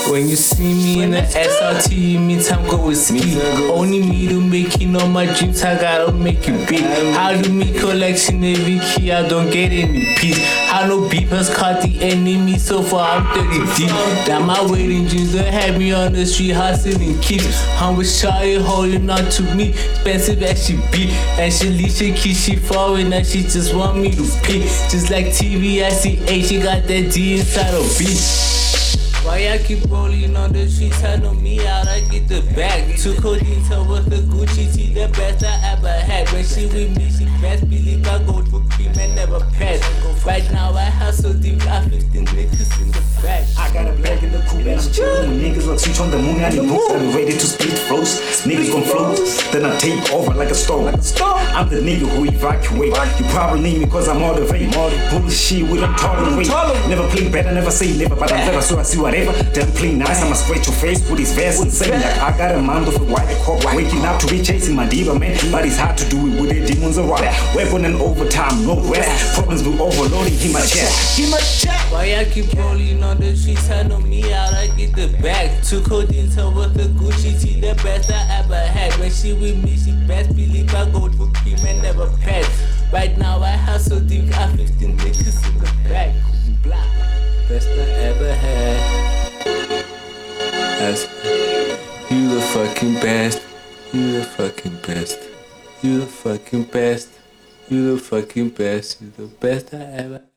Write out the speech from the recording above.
When you see me in the SRT, you mean time go with ski. Only me to making all my dreams, I gotta make it big. How do me collection every key, I don't get any peace. How no beef has caught the enemy, so far I'm 30 deep. That my waiting dreams don't have me on the street hustling keeps. I'm with Shawty holding on to me, expensive as she be. And she leash she keep she falling and she just want me to pee. Just like TV, I see A, she got that D inside her B. Why I keep rolling on the streets, I know me out, I get the bag. Took codeine, with the Gucci tea, the best I ever had. When she with me, she best believe I go through cream and never pass. Right now I hustle deep, got 15 niggas in the back. I got a bag in the coupe and I'm chillin'. Niggas look switch on the moon, I need books, I'm ready to split flows. Niggas gon' float, then I take over like a stone. I'm the nigga who evacuate. You probably need me cause I motivate. Bullshit, we don't tolerate. Never play better, never say never, but I'm clever, so I see whatever. Then play nice, I'ma scratch your face with his vest and say like I got a mind with a white cop. Waking up to be chasing my diva, man. But it's hard to do it with the demons around. Weapon and overtime, no rest. Problems with overloading in my chest. Why I keep rolling on the streets, I know me out, I get the bag. Took codeine, with the Gucci tea, the best I ever had. When she with me, she best believe I go through cream and never pass. Right now I hustle deep, got 15 niggas in the back. Best I ever had. That's you the fucking best. You the fucking best. You the fucking best. You the fucking best. You the best I ever